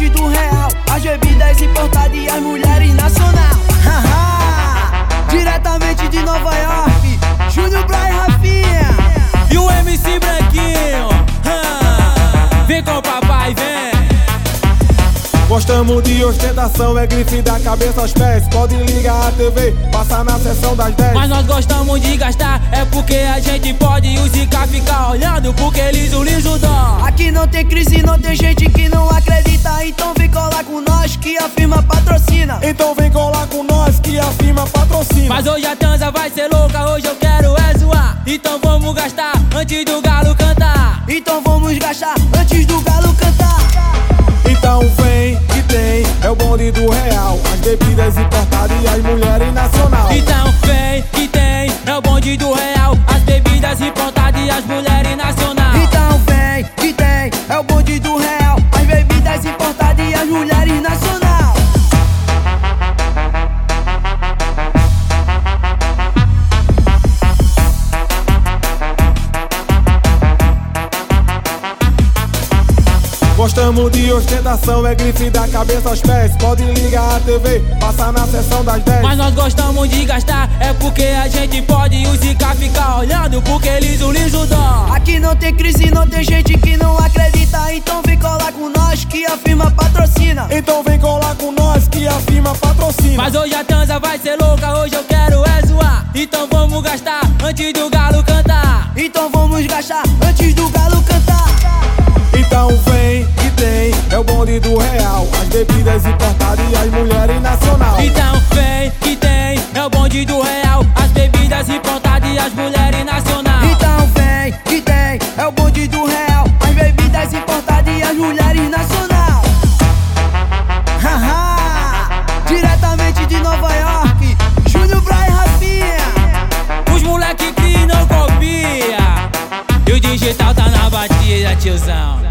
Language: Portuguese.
bonde do real, as bebidas importadas e as mulheres nacional. Diretamente de Nova York, Júnior, Bray, Rafinha e o MC Branquinho. Vem com o papai, vem. Gostamos de ostentação, é grife da cabeça aos pés. Pode ligar a TV, passar na sessão das 10. Mas nós gostamos de gastar, é porque a gente pode. E o Zica ficar olhando, porque liso, liso dó. Aqui não tem crise, não tem gente que não acredita. Então vem colar com nós que a firma patrocina. Então vem colar com nós que a firma patrocina. Mas hoje a transa vai ser louca, hoje eu quero é zoar. Então vamos gastar antes do galo cantar. Então vamos gastar antes do galo cantar. Então vem que tem, é o bonde do real, as bebidas importadas e as mulheres nacional. Então vem que tem, é o bonde do real, as bebidas importadas e as mulheres nacional. Então vem que tem, é o bonde do real, as bebidas importadas e as mulheres nacional. Gostamos de ostentação, é grife da cabeça aos pés. Pode ligar a TV, passar na sessão das 10. Mas nós gostamos de gastar, é porque a gente pode. E o Zica ficar olhando, porque liso, liso dó. Aqui não tem crise, não tem gente que não acredita. Então vem colar com nós que a firma patrocina. Então vem colar com nós que a firma patrocina. Mas hoje a transa vai ser louca, hoje eu quero é zoar. Então vamos gastar antes do galo cantar. Então vamos gastar antes do galo cantar. Então vem que tem, é o bonde do real, as bebidas importadas e as mulheres nacional. Então vem que tem, é o bonde do real, as bebidas importadas e as mulheres nacional. Então vem que tem, é o bonde do real, as bebidas importadas e as mulheres nacional. Diretamente de Nova York, Júnior, Bray, Rafinha. Os moleque que não copia, e o digital tá na batida, tiozão.